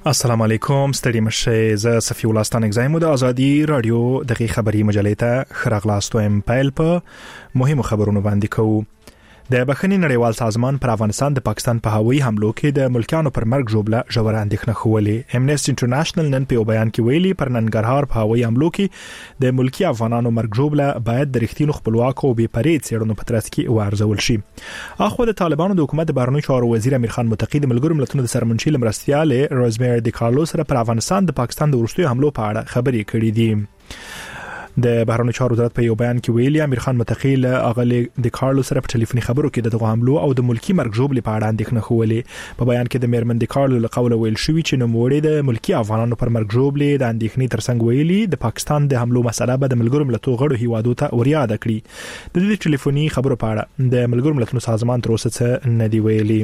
السلام علیکم ستړي مشه ز صفی الله ستانک زایمو د ازادي رادیو دغه خبری مجلې ته خراغلاستو ام پایل په مهمو خبرونو باندې کوو. د بخښنې نړیوال سازمان پر افغانستان د پاکستان په هوایي حملو کې د ملکیانو پر مرګ ژوبله ژوره اندېښنه خوولې. امنیسټي انټرنیشنل نن په بیان کې ویلي پر ننګرهار په هوایي حملو کې د ملکی افغانانو مرګ ژوبله باید د رښتینو خپلواکو او بې پرې څېړنو په ترڅ کې وارزول شي. اخو د طالبانو د حکومت بهرنی چارو وزیر امیر خان متقی د ملګرو ملتونو د سرمنشي مرستيال روزمیر دی کارلو سره پر افغانستان د پاکستان د وروستیو حملو په اړه خبرې کړې دي. د بهرنی چارو وزارت په یو بیان کې ویلي امیر خان متقی له اغلی د کارلو سره په ټلیفوني خبرو کې دغه حملو او د ملکی مرګ ژوبلې په اړه اندېښنه خوولې. په بیان کې د میرمن د کارلو له قوله ویل شوی چې نوموړي د ملکی افغانانو پر مرګ ژوبلې د اندېښنې ترڅنګ ویلي د پاکستان د حملو مسله به د ملګرو ملتونو غړو هیوادو ته وریاده کړي. د دې ټلیفوني خبرو په اړه د ملګرو ملتونو سازمان تر اوسه څه نه دی ویلي.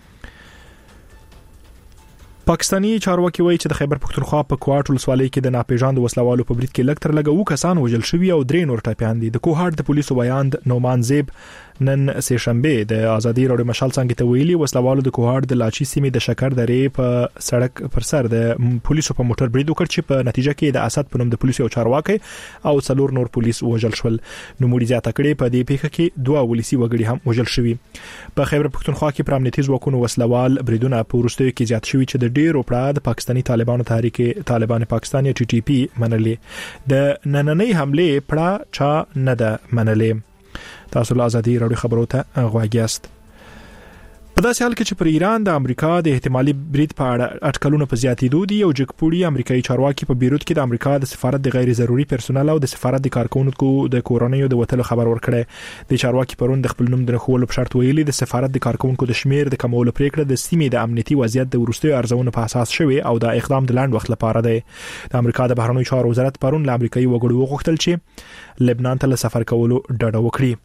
پاکستانی چارواکي وایي چې د خیبر پختونخوا په کوهاټ ولسوالۍ کې د ناپېژاندو وسلوالو په برید کې لږ تر لږه 2 کسان وژل شوي او 3 نور ټپيان دي. د کوهاټ د پولیسو بیان نومان زیب نن سه شنبه د ازادي رادیو مشال څنګه ته ویلي وسلوالو د کوهاټ د لاچي سیمې د شکر درې په سړک پر سر د پولیسو په موټر برید وکړ چې په نتیجه کې د اسد په نوم د پولیسو چارواکي او 4 نور پولیس وژل شول. نو موږ زیاته کړې په دې پیښه کې 2 ولسی وګړي هم وژل شوي. په خیبر پختونخوا کې پر امنیتي ځواکونو وسلوال بریدونه په وروستیو کې زیات شوي چې د ډیرو پړه د پاکستاني طالبانو تحریک طالبان پاکستان یا ټي ټي پی منلې. د نننۍ حمله پړه چا نه ده منلې. تاسو له ازادي رادیو خبرو ته غواګیاست. په داسې حال کې چې پر ایران د امریکا د احتمالي برید په اړه اټکلونه په زیاتېدو دي او جګپوړي امریکایي چارواکي په بیروت کې د امریکا د سفارت د غیر ضروري پرسونل او د سفارت د کارکونکو د کورونیو د وټلو خبر ورکړي. د چارواکي پرون د خپل نوم د خولو په شرط ویلي د سفارت د کارکونکو د شمیر د کمولو پریکړه د سیمې د امنیتي وضعیت د ورستیو ارزونو په اساس شوی او د اقدام د لاند وخت لپاره دی. د امریکا د بهرنیو چارو وزارت پرون له امریکایي وګړو وغوښتل چې لبنان ته سفر کولو ډډه وکړي.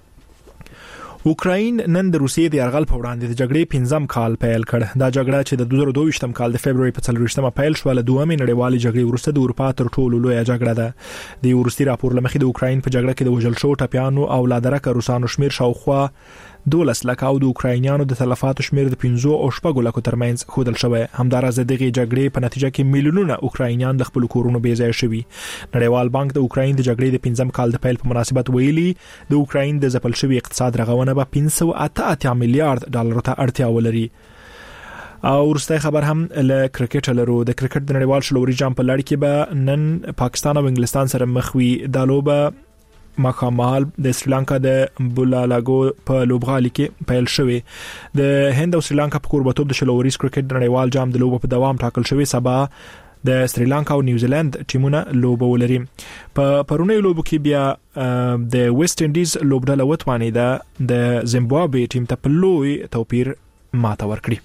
اوکراین نن د روسیې د یرغل په وړاندې د جګړې 5م کال پیل کړ. دا جګړه چې د 2022م کال د فبرवरी په 4مه پیل شو له دومې نړیوالې جګړې وروسته د اروپا تر ټولو لوی جګړه ده. د ورستي راپور لمخې د اوکراین په جګړه کې د وژل شو ټپيانو او لادرکه روسانو شمیر شاوخوا 12 لک او د اوکراینیانو د تلفاتو شمیر د 15 او 16 لکو ترمنځ خودل شوی. همدارسه دغه جګړې په نتیجه کې میلیونونه اوکراینیان د خپل کورونو بې ځای شوي. نړیوال بانک د اوکراین د جګړې د 5م کال د پیل په مناسبت ویلي د اوکراین د ځپل شوی اقتصاد رغونه به 588 میلیارډ ډالر ته اړتیا ولري. او ورسته خبر هم له کرکټ لرو. د کرکټ د نړیوال شلوري جام په لړ کې به نن پاکستان او انګلستان سره مخ وي. د لوبه مخامال د سریلانکا د بولالاګو په لوبغالي کې پیل شوی. د هند او سریلانکا په قربتوب د شلوري کرکټ د نړیوال جام د لوبو په دوام ټاکل شوی. سبا د سریلانکا او نیوزیلند ټیمونه لوبه ولري. په پرونی لوبو کې بیا د ویسټ انډیز لوبډله وتوانیده د زیمبابوې ټیم ته په لوی توپیر ماته ورکړي.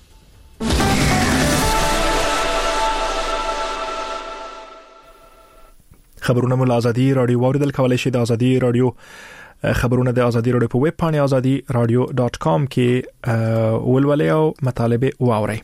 خبرونه مول ازادي رادیو واردل کولای شي. د ازادي رادیو خبرونه د ازادي رادیو په ویب پاڼه azadi.radio.com کې ولولئ او مطالبه واورئ.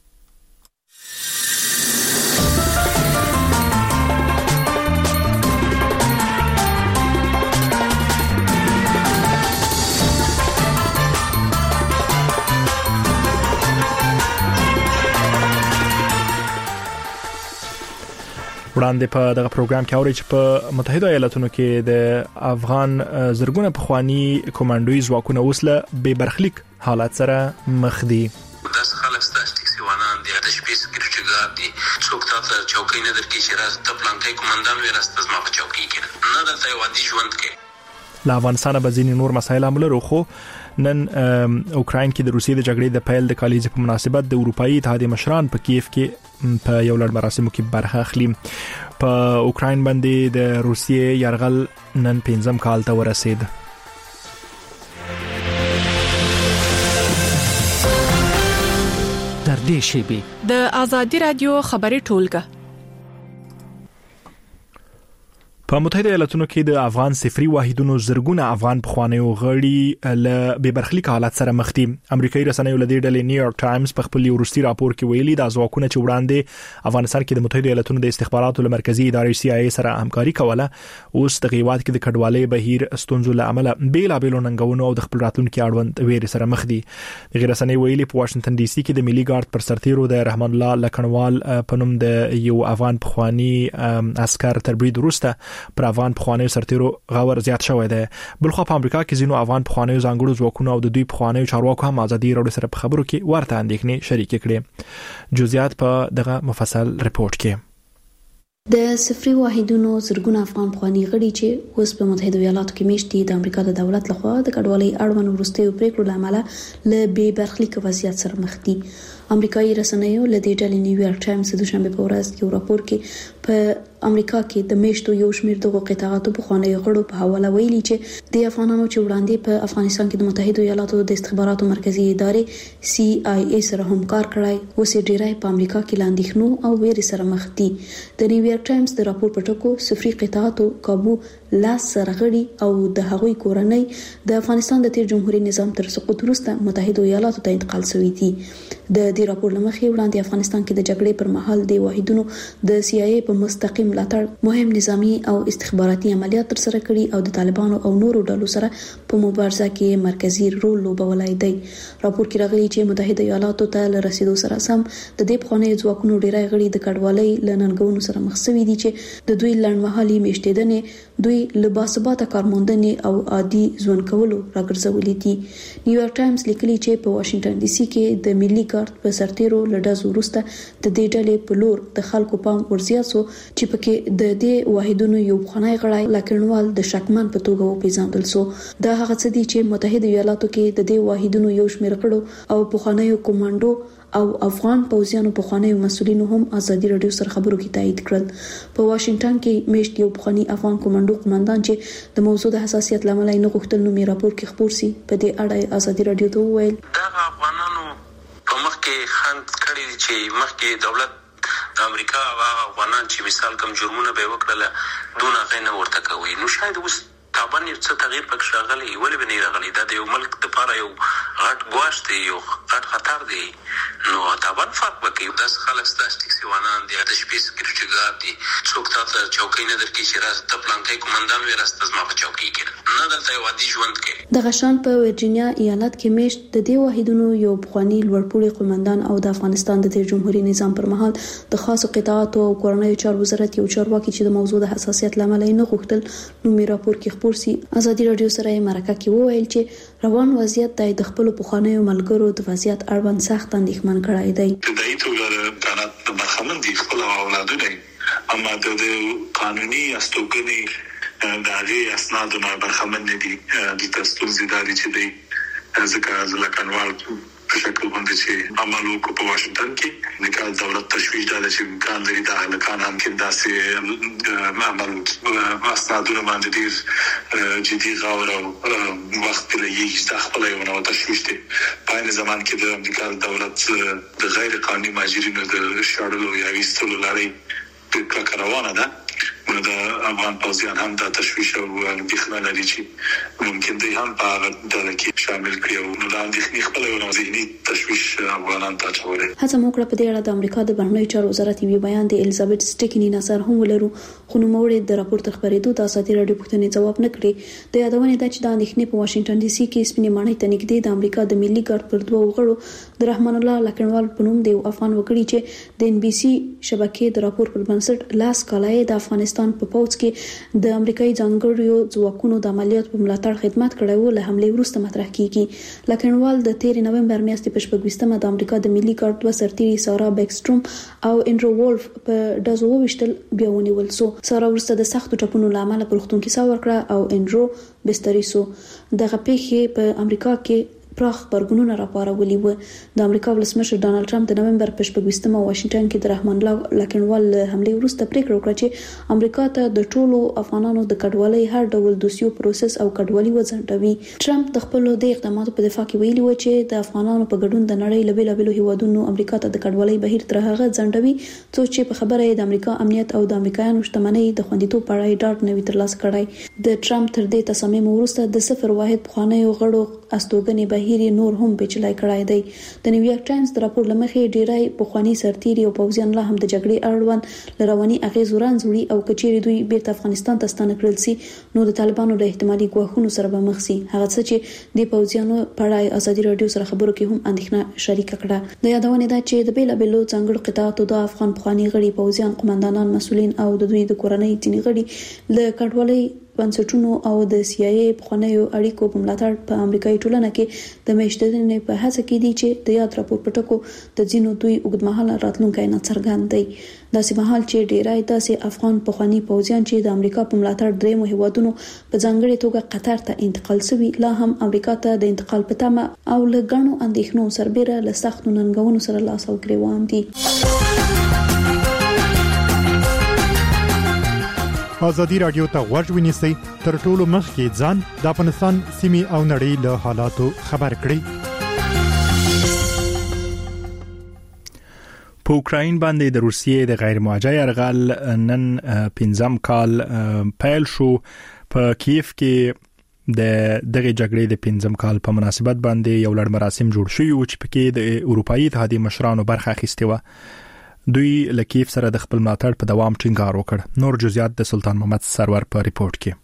وړاندې په دغه پروګرام کې اوري چې په متحده ایالاتونو کې د افغان زرګونه پخوانی کمانډوي ځواکونه وسله به برخلیک حالت سره مخ دي. داس خلک ستاسو سیوانان دي د شپې سکیورټي ګارد دي څوک تاسو چوکۍ نه درکې چې راز ته پلانکای کمانډان وراست زما په چوکۍ کې نه دلته وادي ژوند کې. لا افغانستان به ځینې نور مسایل هم لري. خو نن اوکراین کې د روسیې د جګړې د پیل د کالیزې په مناسبت د اروپאי اتحادیې مشران په کیف کې په یو لړ مراسمو کې برخه اخلي. په اوکراین باندې د روسیې یرغل نن 5م کال ته ورسید. در دې شیبه د ازادي رادیو خبري ټولګه په متحده ایالاتونو کې د افغان صفري واحدونو زرګونه افغان پخوانیو غړي له بېبرخلیک حالت سره مخ دي. امریکایي رسنیو له دې ډلې نیویارک ټایمز په خپل وروستي راپور کې ویلي دا ځواکونه چې وړاندې افغانستان کې د متحده ایالاتونو د استخباراتو مرکزی ادارې CIA سره همکاري کوله، اوس د غیوات کې د کډوالۍ بهیر ستونزو له امله بیلابېلو ننګونو او د خپل راتلونکي اړوند ویرې سره مخ دي. غیر رسنۍ ویلي په واشنگټن ډي سي کې د ملي ګارد پر سرتیرو د رحمان الله لکنوال په نوم د یو افغان پخوانی عسكر تر برید وروسته پر افغان پخوانیو سرتیرو غور زیات شوی دی. بلخو په امریکا کې ځینو افغان پخوانیو ځانګړو ځواکونو او د دوی پخوانیو چارواکو هم ازادي راډیو سره په خبرو کې ورته اندېښنې شریک کړي. جزئیات په دغه مفصل ریپورت کې. د صفري واحدونو زرګونه افغان پخوانی غړي چې اوس په متحده ایالاتو کې میشتي د امریکا د دولت لخوا د کډوالۍ اړوند وروستیو پریکړو لامل له بې برخلیک وضعیت سره مخ دي. امریکایي رسنیو له دې ډلې نیویارک ټایمز د دوشنبه په ورځ یو راپور کې په امریکا کې د میشتو یو شمېر دغه قطاعاتو پخوانی غړو په حواله ویلي چې د افغانانو چې وړاندې په افغانستان کې د متحده ایالاتو د استخباراتو مرکزی ادارې CIA سره همکار کړای، اوس ډیری په امریکا کې لاندېښنو او ویرې سره مخ دي. د نیویارک ټایمز د راپور په ټکو صفري قطاعاتو کابو لاس سرغړي او د هغوی کورنۍ د افغانستان د تیر جمهوریت نظام تر سقوط وروسته متحده ایالاتو ته انتقال شوي دي. د دې راپور لمخې وړاندې افغانستان کې د جګړې پر مهال د واحدونو د CIA په مستقیم ملاتړ مهم نظامی او استخباراتي عملیات تر سره کړي او د طالبانو او نورو ډلو سره په مبارزه کې مرکزی رول لوبولای دی. راپور کې راغلي چې متحده ایالاتو ته رسیدو سره سم د دې پخوانی ځواکونو ډیری غړي د کډوالۍ لننګونو سره مخ شوي دي چې د دوی لړمحالي میشتېدنې دوی لباسباته کارموندنې او عادي ژوند کولو راګرځولې دي. نیویارک ټایمز لیکلي چې په واشنگټن ډي سي کې د ملي ګارد په سرتیرو لډز وروسته د دې ډلې په لور د خلکو پام ورزیات شو چې پکې د دې واحدونو یو خنای غړای لکنوال د شکمن په توګه وپیژندل شو. دا هغه څه دي چې متحده ایالاتو کې د دې واحدونو یو شمېر غړو او پخوانیو کمانډو او افغان پوځیانو پخوانیو مسؤلینو هم ازادي راډیو سره خبرو کې تایید کړل. په واشنگټن کې میشت یو پخوانی افغان کمانډو قومندان چې د موضوع د حساسیت لامل نه غوښتل نو می راپور کې خبر سي په دې اړه ازادي راډیو ته وویل دا افغانانو په مخ کې خند کړی چې مخکې دولت د امریکا او افغانان چې مثال کوم جرمونه به وکړل دونه غنه ورته کوي، نو شاید اوس طبعا یو څه تغییر پکې راغلی ولې به نه راغلی. دا د یو ملک لپاره یو غټ ګواښ دی، یو غټ خطر دی. نو طبعا فرق وکړي داس خلک ستاسو سیوانان دي د شپې سکیورټي ګارد دي، څوک تاسو چوکۍ نه درکې چې راز ته پلانکې کومندان وي راستز ما په چوکۍ کې نه دلته وادي ژوند کې. د غشان په ورجینیا ایالت کې میشت د دې واحدونو یو پخوانی لوړپوړي قومندان او د افغانستان د تیر جمهوریت نظام پر مهال د خاصو قطاعاتو او کورنیو چارو وزارت یو چارواکي چې د موضوع د حساسیت لامل نه غوښتل نو می راپور کې خبرسي ازادي راډیو سره مرکه کې وویل چې روان وضعیت د خپل پخوانیو ملګرو د وضعیت اړوند سخت اندېښمن کړای دی. د دې ټول کارات برخمن دي خپل اولادونه، اما د قانوني استوګنې د هغه اسنادو نه برخمن دي. د تاسو زیاتې چې دی ځکه ځلکنوال په شکل باندې چې عمل وکړ په واشنگټن کې د دولت تشویش دا چې امکان لري د هلکان هم کې داسې عمل اسنادونه باندې ډیر جدي غور او وخت لګي چې خپل یو نو تشویش دي. په این زمان کې د امریکا دولت د غیر قانوني مهاجرینو د شړلو یا ویستلو لړۍ د کاروانه ده. نو د افغان پوځیان هم د تشویش او اندېښنه لري چې ممکن دی هم په هغه ډله کې شامل کړي او نو د اندېښنې خپل یو ذهني تشویش افغانان ته اچولي. هڅه وکړه په دې اړه د امریکا د بهرنیو چارو وزارت یو بیان د الیزابت سټیکنی نظر هم ولرو، خو نو موږ د راپور تر خبرېدو د ازادي راډیو پوښتنې ځواب نه کړی. د یادونه ده چې د اندېښنې په واشنگټن ډي سي کې سپینې ماڼۍ ته نږدې د امریکا د ملي ګارد پر دوه غړو د رحمان الله لکنوال په نوم د افغان وګړي چې د NBC شبکې د راپور پر بنسټ لاس کالای د افغانستان په پوځ کې د امریکایي ځانګړو ځواکونو د عملیات په ملاتړ خدمت کړی و له حمله وروسته مطرح کیږي. لکنوال د 13 نومبر میاشتې په 26مه د امریکا د ملي ګارد دوه سرتیري سارا بیکستروم او انډرو وولف په ډزو وشتل بیا ونیول سو. سارا وروسته د سختو ټپونو لامل په روغتون کې ساه ورکړه او انډرو بستري سو. دغه پیښې په امریکا کې پراخ خبرګونونه راپارولي و. د امریکا ولسمشر ډانلډ ټرمپ د نومبر په 20 واشنگټن کې د رحمان الله لکنوال حمله وروسته پریکړه وکړه چې امریکا ته د ټولو افغانانو د کډوالۍ هر ډول دوسیو پروسس او کډوالي وځنډوي. ټرمپ د خپل د اقداماتو په دفاع کې ویلي و چې د افغانانو په ګډون د نړۍ له بیلابېلو هیوادونو امریکا ته د کډوالۍ بهیر تر هغه ځنډوي چې په خبره د امریکا امنیت او د امریکایانو شتمنۍ د خوندیتوب په اړه ډاډ نوي ترلاسه کړی. د ټرمپ تر دې تصمیم وروسته د صفر واحد پخوانیو غړو استوګنې بهیر نور هم پیچلای کړای دی. د نیویارک ټایمز د راپور لمخې ډیری پخوانی سرتیري او پوځیان لا هم د جګړې اړوند لرواني اغیز ورانځوړي او کچېری دوی بیرته افغانستان ته ستانه کړل سي نو د طالبانو د احتمالي ګواښونو سره به مخ سي. هغه څه چې د پوځیانو په اړه ازادي رادیو سره خبرو کې هم اندېښنه شریک کړه. د یادونه ده چې د بیلابېلو څنګهړو قطاعاتو د افغان پخوانی غړي پوځیان قومندانان مسولین او د دوی د کورنۍ ځینې غړي له کډوالۍ بنسټونو او د CIA پخوانیو اړیکو په ملاتړ په امریکایي ټولنه کې د میشتنې په هڅه کې دي چې د یاد راپور پټکو د ځینو دوی اوږدمهاله راتلونکي نه څرګند دی. داسې مهال چې ډیرای داسې افغان پخوانی پوځیان چې د امریکا په ملاتړ درېمو هیوادونو په ځانګړي توګه قطر ته انتقال شوي لا هم امریکا ته د انتقال په تمه او له ګڼو اندېښنو سربېره له سختو ننګونو سره لاس او ګریوان دي. ازادي رادیو ته غوږ ونیسئ تر ټولو مخکې ځان د افغانستان سیمې او نړۍ له حالاتو خبر کړئ. په اوکراین باندې د روسیې د غیر موجه يرغل نن 15 کال پیل شو. په کیف کې دغه جګړې د 15 کال په مناسبت باندې یو لړ مراسم جوړ شوي چې پکې د اروپאי اتحادیې مشرانو برخه اخیسته و. دوی لکیف سره د خپل ملاتړ په دوام ټینګار وکړ. نور جزئیات د سلطان محمد سرور په ریپورت کې.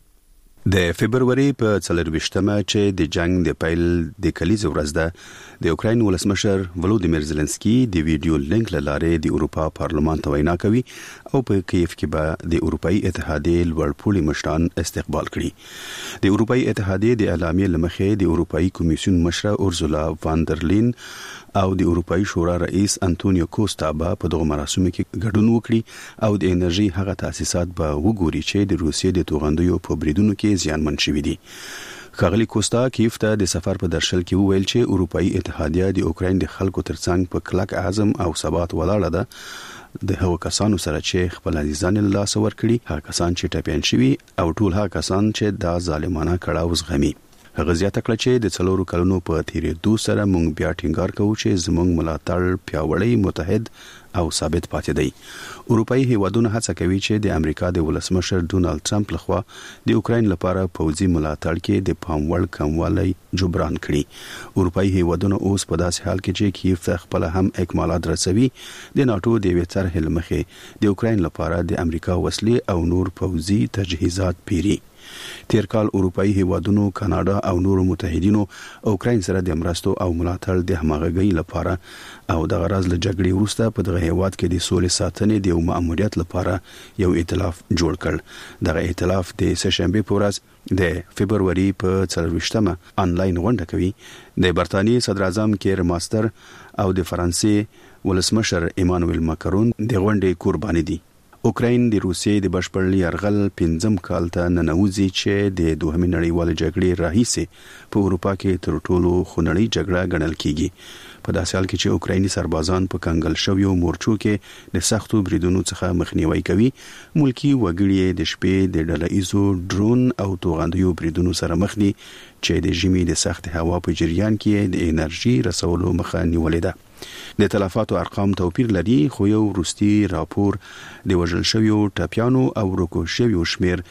د فبرवरी په 24مه چې د جنگ د پیل د کلیزې ورځ ده د اوکراین ولسمشر ولودیمیر زيلنسکي د ویډیو لینک لاره د اروپا پارلمان ته وینا کوي او په کیف کې به د اروپאי اتحادیې لوړپوړي مشران استقبال کړي. د اروپאי اتحادیې د اعلامیې لمخې د اروپאי کمیسیون مشره اورزولا فاندرلین او د اروپאי شورا رئیس انټونیو کوستا په دغه مراسمو کې ګډون وکړي او د انرژي هغه تاسیسات به وګوري چې د روسیې د توغندیو په بریدونو کې زیانمن شوي دي. ښاغلي کوستا کیف ته د سفر په درشل کې وویل چې اروپאי اتحادیه د اوکراین د خلکو ترڅنګ په کلک عزم او ثبات ولاړه ده. د هغو کسانو سره چې خپل عزیزان له لاس ورکړي، هغه کسان چې ټپيان شوي او ټول هغه کسان چې دا ظالمانه کړاو زغمي. هغه زیاته کړه چې د 4 کلونو په تیریدو سره موږ بیا ټینګار کوو چې زموږ ملاتړ پیاوړی، متحد او ثابت پاتې دی. اروپאי هیوادونه هڅه کوي چې د امریکا د ولسمشر ډونالد ټرمپ لخوا د اوکراین لپاره پوځي ملاتړ کې د پام وړ کموالی جبران کړي. اروپאי هیوادونه اوس په داسې حال کې چې کیف ته خپل هم اکمالات رسوي د ناتو د ویتر هلمخه د اوکراین لپاره د امریکا وسلې او نور پوځي تجهیزات پیري. تیر کال اروپאי هیوادونو کاناډا او نور متحدینو اوکراین سره د مرستو او ملاتړ د همغږۍ لپاره او د غرض له جګړې وروسته په دغه هیواد کې د سولې ساتنې د مأموریت لپاره یو ائتلاف جوړ کړ. دغه ائتلاف د سهشنبه په ورځ د فبرवरी په 24مه انلاین غونډه کوي. د برتانیې صدر اعظم کیر ماستر او د فرانسې ولسمشر ایمانوئل ماکرون د غونډې قرباني دي. اوکراین د روسیې د بشپړ یرغل 15 کال ته ننوځي چې د دوهمې نړیوالې جګړې راهیسې په اروپا کې تر ټولو خونړۍ جګړه ګڼل کیږي. په داسې حال کې چې اوکرایني سربازان په کنګل شویو مورچو کې د سختو بریدونو څخه مخنیوي کوي، ملکی وګړي د شپې د ډله‌ایزو ډرون او توغندیو بریدونو سره مخ دي چې د ژمي د سخت هوا په جریان کې د انرژي رسولو مخه نیولې ده. د تلفاتو ارقام توپیر لري، خو یو وروستي راپور د وژل شویو ټپيانو او ورکو شویو شمیر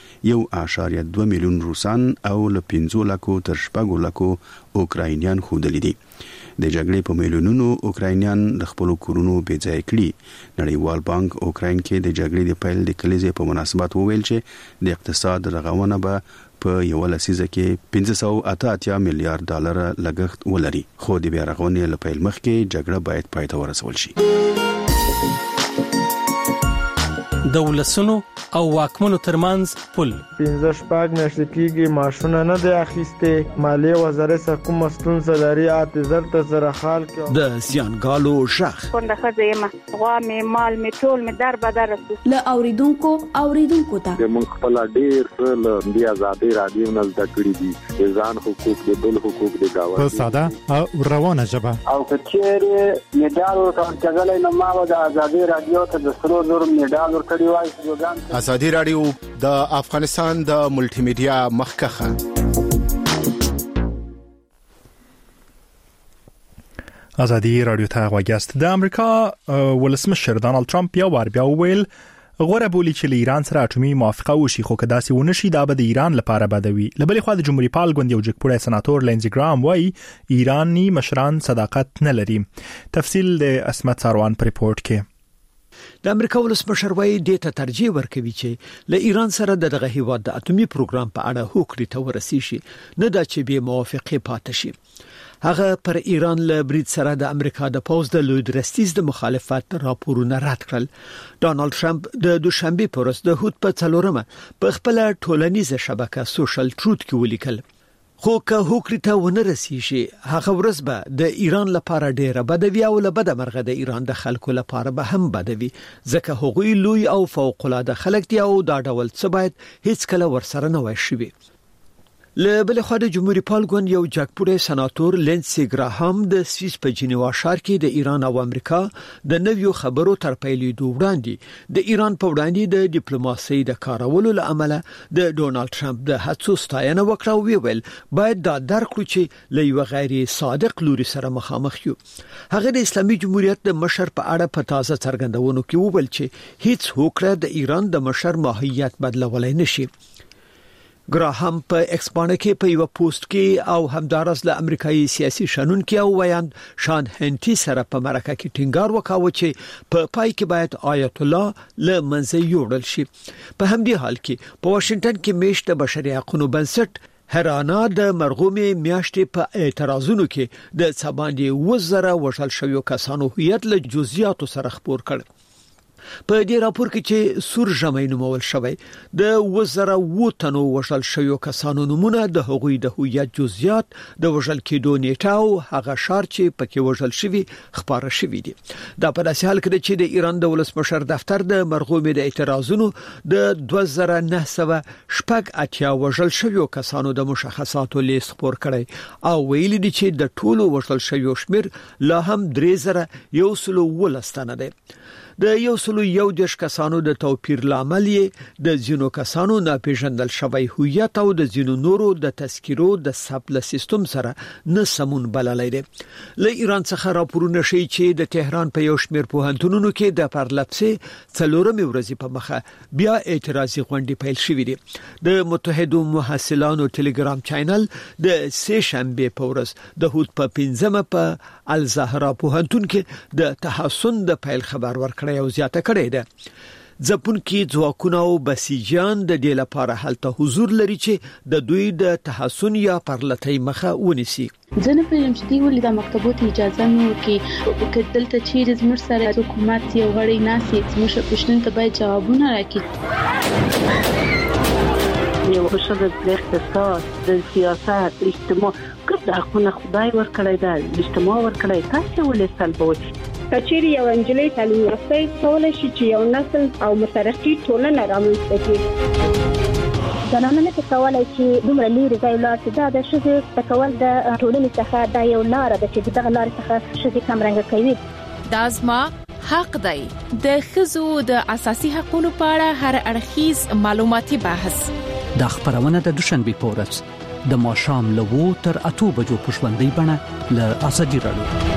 1.2 میلیون روسان او له 15 لکو تر 4 لکو اوکراینیان ښودلي دي. د جګړې په میلیونونو اوکراینیان د خپل کورونو بې ځای کړي. نړیوال بانک اوکراین کې د جګړې د پیل د کلیزې په مناسبت وویل چې د اقتصاد رغونه به په یو لسیزه کې 588 میلیارډ ډالر لګښت ولري، خو د بیا رغونې له پیل مخکې جګړه باید پای ته ورسول شي. د ولسونو او واکمنو ترمنځ پل 15 میاشتې کېږي ماشونه نه دی اخیسته مالیه وزارت حکومت مستونزه لري اعتذار ته سره حال کې د زیانګالو ژغ څنګه خځه غوا می مال می ټول می در بدر ل اوریدونکو ته موږ خپل ډیر څه د آزادۍ رادیو نه زده کړی دي ځان حقوق د بل حقوق د گاوند په ساده او روانه ژبه او کچېره میډال ورکړل نو ما د آزادۍ رادیو ته د سرو زر میډال ورکړی وای. آزادۍ رادیو د افغانستان د ملټي میډیا مخکخه. آزادۍ رادیو ته غوښتل د امریکا ولسمشر ډانلډ ټرمپ یو بار بیا ویل غوړه بولی چې ایران سره اټومي موافقه وشي خو کدا سي ونشي دا به د ایران لپاره بدوي. لبلې خو د جمهوریت پال ګوند یو جګپوړی سناتور لینزي ګرام وایي ایرانی مشران صداقت نه لري. تفصیل د اسمت ساروان پر ریپورت کې. د امریکا ولسمشر وایي د ته ترجیح ورکوي چې له ایران سره دغه هیواد د اټومي پروګرام په اړه هوکړې ته ورسي شي نه دا چې به موافقه پاتې شي. هغه پر ایران له برید سره د امریکا د پوز د لوی درستیز د مخالفت راپورونه رد کړل. ډانلډ ټرمپ د دوشنبه پر ورځ د هوت په څلورمه په خپل ټولنیزه شبکه سوشل ټروت کې ولیکل خو که هوکړې ته ونه رسي شي هغه ورځ به د ایران لپاره ډیره بدوي او له بده مرغه د ایران د خلکو لپاره به هم بدوي ځکه هغوی لوی او فوق العاده خلک دي او دا ډول څه باید هیڅ کله ورسره نه وشي. له بل خو د جمهوریت پال ګوند یو جګپوړی سناتور لینزي ګراهام د سویس په جنیوا ښار کې د ایران او امریکا د نویو خبرو تر پیلېدو وړاندې د ایران په وړاندې د ډیپلوماسۍ د کارولو لامل د ډونالد ټرمپ د هڅو ستاینه وکړه او ویل باید دا درک کړو چې له یو غیر صادق لوري سره مخامخ یو. هغه د اسلامي جمهوریت د مشر په اړه په تازه څرګندونو کې وویل چې هیڅ هوکړه د ایران د مشر ماهیت بدلولای نشي. ګراهام په ایکسپانه کې په یو پوسټ کې او همدارس له امریکایي سیاسي شنونکو او ویاند شان هنټي سره په مرکه کې ټینګار وکاوه چې په پای کې باید آیت الله له منځه یوړل شي. په همدې حال کې په واشنگټن کې میشت بشري حقوقو بنسټ هرانا د مرغومې میاشتې په اعتراضونو کې د څباندې وزره وشل شویو کسانو هویت له جزئیاتو سره خبر کړ. په دې راپور کې چې سور ژمي نومول شوی د وزره وټنو وشل شویو کسانو نمونه د هغوی د هویت جزئیات د وشل کېدو نیټه او هغه شار چې پکې وشل شوی خبره شوی دي. دا په داسې حال کې چې د ایران د ولسمشر دفتر د مرغومې د اعتراضونو د 2980 وشل شویو کسانو د مشخصاتو لیست خبر کړي او ویلي دي چې د ټولو وشل شویو شمیر لا هم 3112 تنه ده. د 111 کسانو د توپیر لامل د ځینو کسانو ناپېژندل شوی هویت او د ځینو نورو د تذکیرو د سپل سیستم سره نه سمون بللای دي. له ایران څخه راپورونه شي چې د تهران په یو شمېر پوهنتونونو کې د پرلپسې څلورمې ورځې په مخه بیا اعتراضي غونډې پیل شوې دي. د متحده محصلانو ټلګرام چینل د سه شنبه په ورځ د هوت په 15مه په الزهرا پوهنتون کې د تحسن د پیل خبر ورکړ او زیاته کړې ده. ځپونکي ځواکونه او بسیجان د دې لپاره هلته حضور لري چې د دوی د تحسن یا پرلتۍ مخه ونیسي. ځنه په لمشتي ولې د مکتبونو اجازه نه ورکړي دلته چې زموږ سره حکومت یو غړي ناسي زموږ پښتون ته باید جوابونه راکړي. یو بشر د اقتصاد د سیاست اجتماع ګرد حقونه خدای ورکړی دا اجتماع ورکړی تاسو ولې سلبوي کچېری یو انجلۍ تعلیم یافته کولای شي چې یو نسل او مترقي ټولنه رامنځته کړي. زنانه نه کولای چې دومره لري ځای لاړ شي دا د شذ تکول د ټولنې څخه دا یو لار ده چې دغه لار څخه شذ کم رنګ کوي. دا زما حق دی. د خزو د اساسي حقوقو په اړه هر اړخیز معلوماتي بحث د خبرونه د دوشنبه په ورځ د ماښام له 2 تر 8 بجو په ژوندۍ بڼه له آزادۍ رادیو.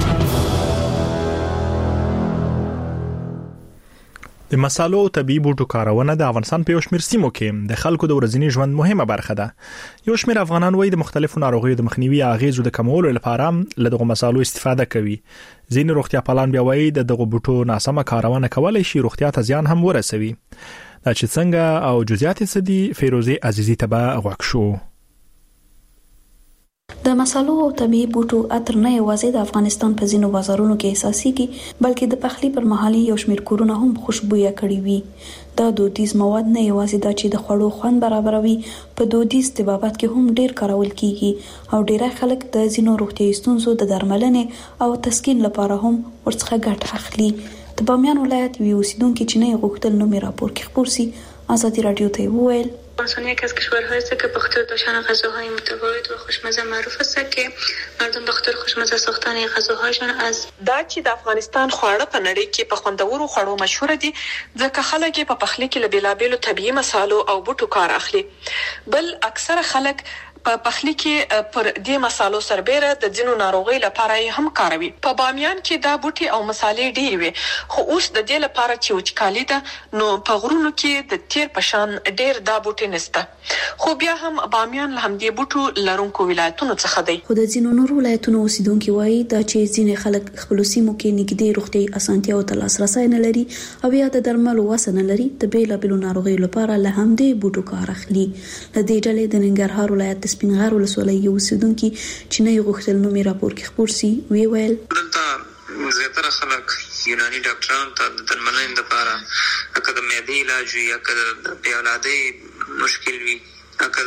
د مصالحو طبي بوټو کارونه د افغانستان په یو شمېر سیمو کې د خلکو د ورځني ژوند مهمه برخه ده. یو شمېر افغانان وایي د مختلفو ناروغیو د مخنیوي اغیزو د کمولو لپاره له دغه مصالحو استفاده کوي. ځینې روغتیا پالان بیا وایي د دغه بوټو ناسمه کارونه کولای شي روغتیا ته زیان هم ورسوي. دا چې څنګه او جزئیات څه دي فیروزه عزیزی ته به غوښ شو. د مصالحو او طبيعي بوټو عطر نه یوازې د افغانستان په ځینو بازارونو کې احساسي کی بلکې د پخلي پر مهالي یو شمېر کورونه هم خوشبويه کړي وي. دا دودیز مواد نه یوازې د چې د خوړو خوند برابروي په دودیز طبابت کې هم ډیر کارول کیږي او ډیری خلک د ځینو روغتیايي ستونزو د درملنې او تسکین لپاره هم ورڅخه ګټه اخلي. د بامیان ولایت یو اوسیدونکو چې نه غوښتل نو مې راپور کې خبر سي آزادی رادیو ته وویل افغانستان یک از کشورهایی است که به خاطر داشتن غذاهای متفاوت و خوشمزه معروف است که مردم به خاطر خوشمزه ساختن غذاهایشان از دا چې د افغانستان خواړه په نړۍ کې په خوندورو خوړو مشهور دي ځکه خلک په پخلي کې له بیلابیلو طبيعي مصالحو او بوټو کار اخلي. بل اکثره خلک په پخلي کې پر دې مصالحو سربېره د ځینو ناروغي لپاره هم کاروي. په بامیان کې دا بوټي او مصالحې ډېر وي خو اوس د دې لپاره چې وچکالي ده نو په غرونو کې د تیر پشان ډېر دا بوټي نشته خو بیا هم بامیان له همدې بوټو لرونکو ولایتونو څخه دی. خو د ځینو نورو ولایتونو اوسیدونکو وایي دا چې ځینې خلک خپل سیمو کې نږدې روغتي اسانتیاو ته لاسرسي نه لري او یا د درملو وسه نه لري د بیلابیلو ناروغیو لپاره له همدې بوټو کار اخلي. د دې ډلې د ننګرهار ولایت سپینغر ولسوالۍ یو اوسیدونکو چې نه غوښتل نو مې راپور کې خبر سي ویل دلته زیاتره خلک یوناني ډاکټرانو ته د درملنې لپاره اګه د معدې علاج وي اګه د پیالادې مشکل وي اګه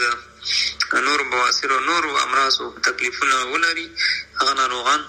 د نور بواسیر او نور امراض او تکلیفونه ولري هغه ناروغان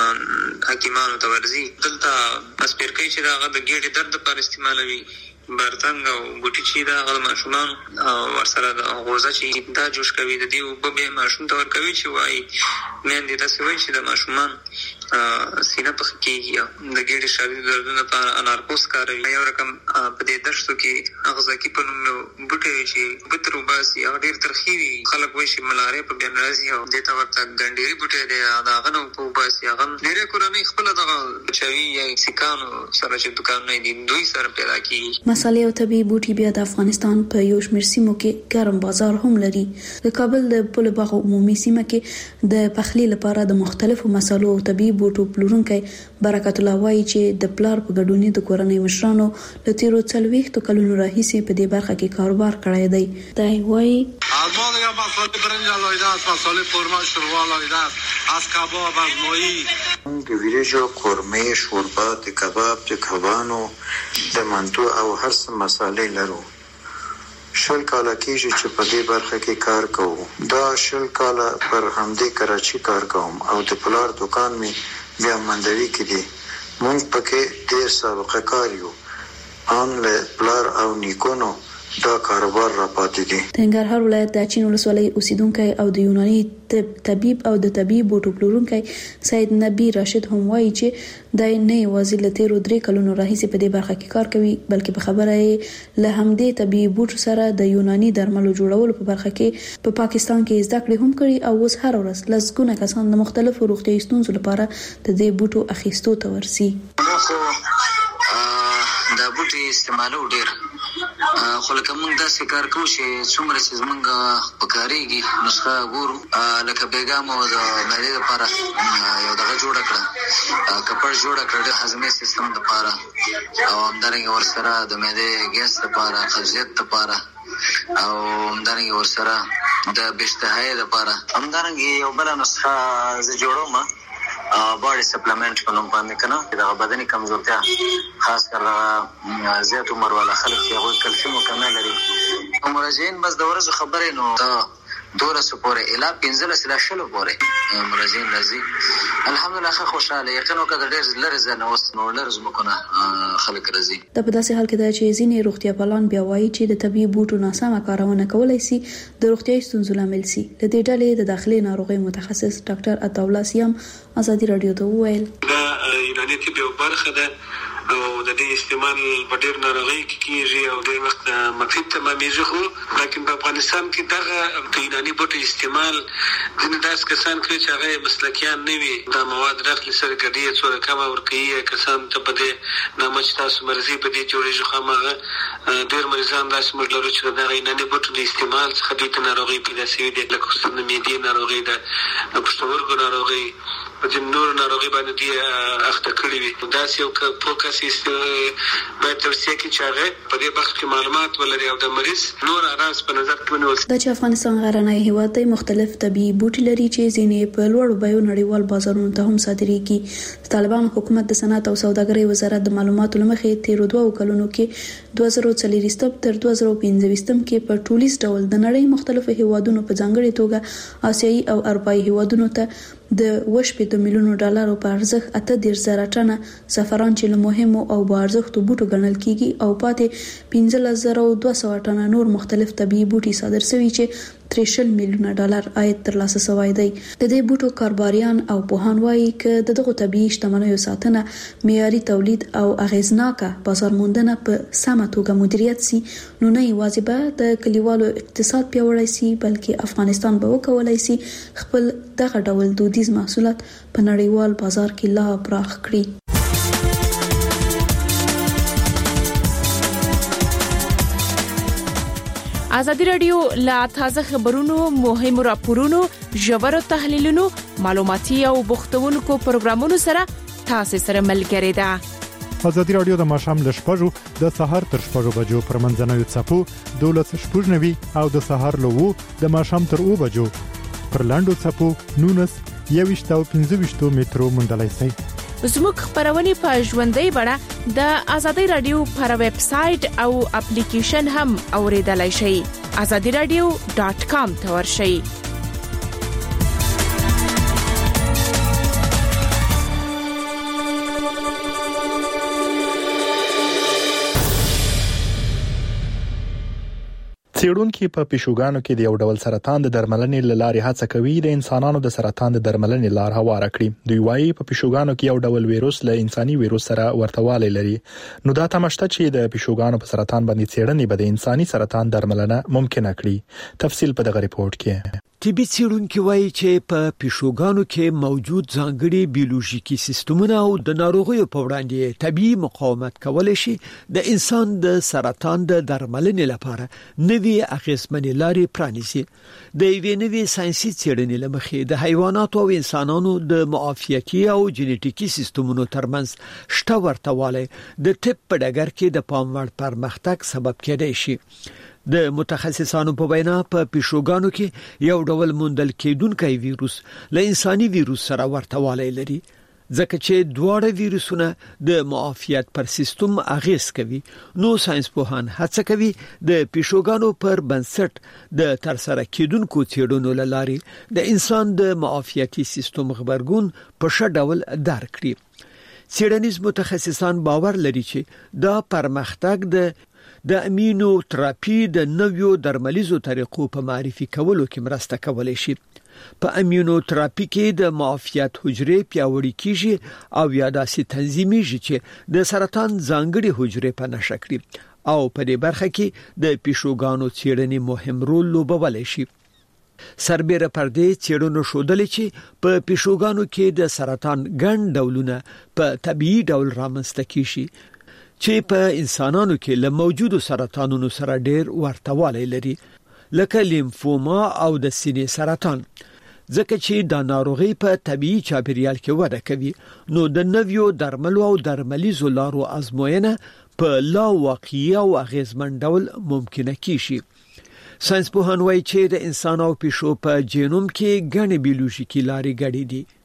حکیمانو ته ورځي. دلته اسپیرکۍ چې دا هغه د ګیډې درد لپاره استعمالوي برتنګ او بوټي چې دا هغه ماشومان ورسره د غوزه چې دا جوش کوي د دې په به ماشوم ته ورکوي چې وایي مېندې تاسو وایي چې د ماشومان سینه په کېږي د ګیډې شدید دردونه لپاره انارکوس کاروي. یو رقم په دې درشتو کې اغزاکی په نوم بوټي چې بترو باسي هغه ډېر ترخی وي خلک وایي چې ملاریا په بیان راځي او دې ته ورته ګنډيري بوټي دی دا غنو په باسي هغه ډېر کورنۍ خپل دغه چوي یا سکانو سره چې دکان نه دي دوی سره پیدا کیږي. مصالحې او طبيعي بوټي بیا د افغانستان په یو شمېر سیمو کې ګرم بازار هم لري. د کابل د پل باغ عمومي سیمه کې د پخلي لپاره د مختلفو مصالحو او طبيعي بوټو پلورونکي برکت الله وایي چې د پلار په ګډونې د کورنۍ مشرانو له تیرو 40 کلونو راهیسې په دې برخه کې کاروبار کړی دی. دا وایي آلمان مصالح برنج آلایده است، مصالح قرمه شوربه آلایده است، از کباب از ماهی د وریجو قرمه شوربه د کباب د کبانو د منتو او هر څه مصالح لرو. شل کاله کېږي چې په دې برخه کې کار کوم. دا شل کاله پر همدې کراچي کار کوم او د پلار دکان می بیا مندوي کې دي. مونږ پکې ډېر سابقه کار یو ان له پلار او نیکونو دا کاروبار را پاتې دي. د ننګرهار ولایت د اچین ولسوالۍ اوسیدونکو او د یوناني طبيب او د طبيعي بوټو پلورونکو سید نبی راشد هم وایي چې د نه یوازې له تیرو 3 کلونو راهیسې په دې برخه کې کار کوي بلکې په خبره یې له همدې طبيعي بوټو سره د یوناني درملو جوړولو په برخه کې په پاکستان کې زده کړې هم کړې او اوس هر ورځ لږونه کسان د مختلفو روغتیايي ستونزو لپاره د دې بوټو اخیستو ته ورسي. دا بوټي استعمالو ډېر خو لکه موږ داسې کار کوو چې څومره چې زمونږ په کارېږي نسخه ګورو لکه بیګامو د معدې لپاره یو دغه جوړه کړه کپړ جوړه کړه د هضمي سیستم لپاره او همدارنګه ورسره د معدې ګیس لپاره قبضیت لپاره او همدارنګه ورسره د بشتهایي لپاره همدارنګه یو بل نسخه زه جوړوم باډي سپلیمنټ په نوم باندې کنه دا بدني کمزورتیا خاص کر زیات عمر والا خلک چې هغه کلسیم کم لري مراجعین بس د ورځو خبرې نو دا دوره سپوره اله 15 لا شلو پورې مراجعین راځي الحمدلله خوشاله یقینو کده ډېر لري زنه اوس نو لرز مکنه خلک راځي. د په داسې حال کې دا چې ځینې روغتیا پالان بیا وایي چې د طبيعي بوټو ناسمه کارونه کولای شي د روغتیايي ستونزو لامل شي. د دې ډلې د داخلي ناروغي متخصص ډاکټر عطاالله سیام آزادی رادیو ته وویل دا یوناني طب یو برخه ده او د دې استعمال په ډېر ناروغي کې کیږي او ډېر وخت مفید تمامېږي خو لکه په افغانستان کې دغه یوناني بوټي استعمال ځینې داسې کسان کوي چې هغه مسلکیان نه وي دا مواد راخلي سره ګډي څوره کمه ورکوي کسان ته په دې نامه چې تاسو مرزي په دې جوړېږي خو هغه ډېر مریضان داسې موږ لرو چې دغه یوناني بوټو د استعمال څخه دې ناروغي پیدا شوي دي لکه خصوصا د معدې ناروغي ده پښتورګو ناروغي په دې نور ناروغي باندې اخته کړی وي دا یو پوکس داسې باید توصیه کړي چې هغه په دې بخش کې معلومات ولري او د مریض نور اراز په نظر کې ونیول شي. د افغانستان غرنی هیواد د مختلف طبي بوټي لري چې ځینې په لوړ بیو نړیوال بازارونو ته هم صادرېږي. طالبان حکومت د صنعت او سوداګرۍ وزارت د معلوماتو لمخې تیر 2 کلونو کې 2040 تر 2015 کې په ټولیز ډول د نړۍ مختلفو هیوادونو په ځانګړي توګه آسیایي او اروپایي هیوادونو ته د $8 میلیون په ارزښت 8,000 ټنه زعفران چې له مهمو او با ارزښتو بوټو ګڼل کیږي او پاتې 15,200 ټنه نور مختلف طبيعي بوټي صادر شوي چې $3 میلیون عاید ترلاسه شوی دی. د دې بوټو کارباریان او پوهان وایي چې دغه طبيعي شتمنیو ساتنه، معیاري تولید او اغیزناکه بازار موندنه په سمه توګه مدیریت سي نو نه یوازې به د کلیوالو اقتصاد پیاوړی سي بلکې افغانستان به وکولای سي خپل دغه ډول دودیز محصولات په نړیوال بازار کې لا پراخ کړي. ازادي رادیو لا تازه خبرونو، مهمو راپورونو، ژورو تحلیلونو، معلوماتي او بوختونکو پروګرامونو سره تاسو سره ملګری ده. ازادي رادیو د ماښام ل 6:00 د سهار تر 6:00 بجو پر منځنوي څپو 12:90 او د سهار له 2 د ماښام تر 2 بجو پر لاندو څپو 19 او 15 مترو مندلای شي. زموږ خبرونه په ژوندۍ بڼه د ازادي رادیو پر ویب سټ او اپلیکیشن هم اوریدلای شئ. azadiradio.com ته ورشئ. څېړونکو په پښوګانو کې د یو ډول سرطان د درملنې لارې هڅه کوي د انسانانو د سرطان د درملنې لار هواره کړي. دوی وايي په پښوګانو کې یو ډول وایروس له انساني وایروس سره ورتهوالی لري. نو دا تمشته چې د پښوګانو په سرطان باندې څېړنې به د انساني سرطان درملنه ممکنه کړي. تفصیل په دغه ریپورت کې. طبي څېړونکو وایي چې په پښوګانو کې موجود ځانګړي بیولوژیکي سیستمونه او د ناروغیو په وړاندې طبيعي مقاومت کولای شي د انسان د سرطان د درملنې لپاره نوې اغیزمنې لارې پرانیزي. د یوې نوې ساينسي څېړنې لمخې د حیواناتو او انسانانو د معافیتي او جینټیکي سیستمونو ترمنځ شته ورتهوالی د طب په ډګر کې د پام وړ پرمختګ سبب کېدای شي. د متخصصانو په وینا په پښوګانو کې یو ډول موندل کېدونکي وایروس له انساني وایروس سره ورتهوالی لري، ځکه چې دواړه وایروسونه د معافیت پر سیستم اغیز کوي. نو ساينسپوهان هڅه کوي د پښوګانو پر بنسټ د ترسره کېدونکو څېړنو لارې د انسان د معافیتي سیستم غبرګون په ښه ډول درک کړي. څېړنیز متخصصان باور لري چې دا پرمختګ د امینو تراپی د نویو درملیزو طریقو په معرفي کولو کې مرسته کولای شي. په امینو تراپی کې د معافیت حجرې پیاوړې کیږي او یا داسې تنظیمېږي چې د سرطان ځانګړي حجرې په نښه کړي او په دې برخه کې د پښوګانو څېړنې مهم رول لوبولی شي. سربېره پر دې څېړنو ښودلې چې په پښوګانو کې د سرطان ګڼ ډولونه په طبيعي ډول رامنځته کیږي چې په انسانانو کې له موجودو سرطانونو سره ډېر ورتهوالی لري، لکه لیمفوما او د سینې سرطان. ځکه چې دا ناروغي په طبيعي چاپیریال کې وده کوي، نو د نویو درملو او درملیزو لارو ازموینه په لا واقعي او اغیزمن ډول ممکنه کیږي. ساينسپوهان وايي چې د انسان او پښو په جینوم کې ګڼې بیولوژیکي لارې ګډې دي.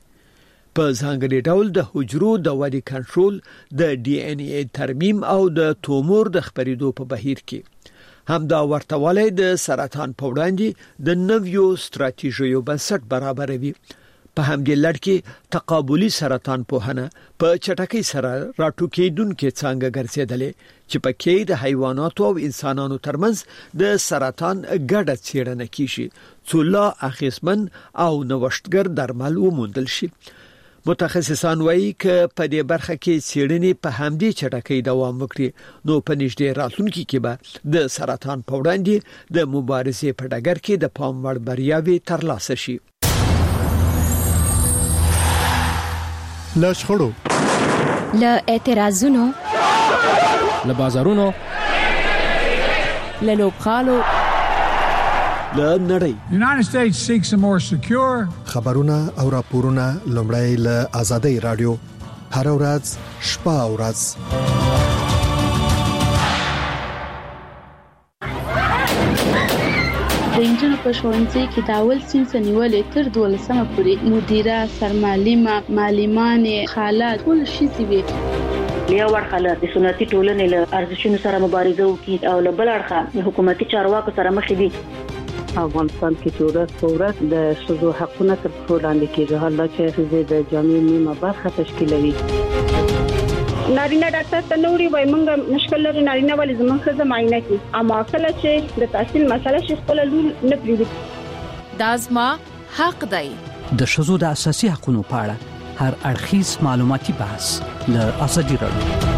په ځانګړي ډول د حجرو د ودې کنټرول، د DNA ترمیم او د تومور د خپرېدو په بهیر کې همدا ورتهوالی د سرطان په وړاندې د نویو ستراتیژیو بنسټ برابروي. په همدې لړ کې تقابلي سرطان پوهنه په چټکۍ سره راټوکېدونکې څانګه ګرځېدلې چې پکې د حیواناتو او انسانانو ترمنځ د سرطان ګډه څېړنه کیږي څو لا اغیزمن او نوښتګر درمل وموندل شي. متخصصان وایي چې په دې برخه کې څېړنې په همدې چټکۍ دوام وکړي نو په نږدې راتلونکي کې به د سرطان په وړاندې د مبارزې په ډګر کې د پام وړ بریاوې ترلاسه شي. له شخړو، له اعتراضونو، له بازارونو، له لوبغالو، له نړۍ. United States seeks a more secure خبرونه او راپورونه لومړی له آزادۍ رادیو هر ورځ شپه او ورځ. د انجنونو په ښوونځي کې د اول صنف نیولې تر 12مه پورې مدیره، سرمعلمه، معلمان، خاله ټول شي وي. یو ورخاله د سنتي ټولنې له ارزښتونو سره مبارزه وکړي او له بل اړخه حکومتي چارواکو سره مخ دي. افغانستان کې ورځ په ورځ د شذو حقونه تر پښو لاندې کېږي، حالات چې د جامعې نیمه برخه تشکیلوي. نارینه ډاکټر ته نوړي وای مونږ مشکل لري، نارینه ولې زمونږ ښځه معاینه کوي، اما کله چې د تحصیل مسله شي خپل لور نه پریږدي. دا زما حق دی. د شذو د اساسي حقوقو په اړه هر اړخیز معلوماتي بحث له ازادي راډیو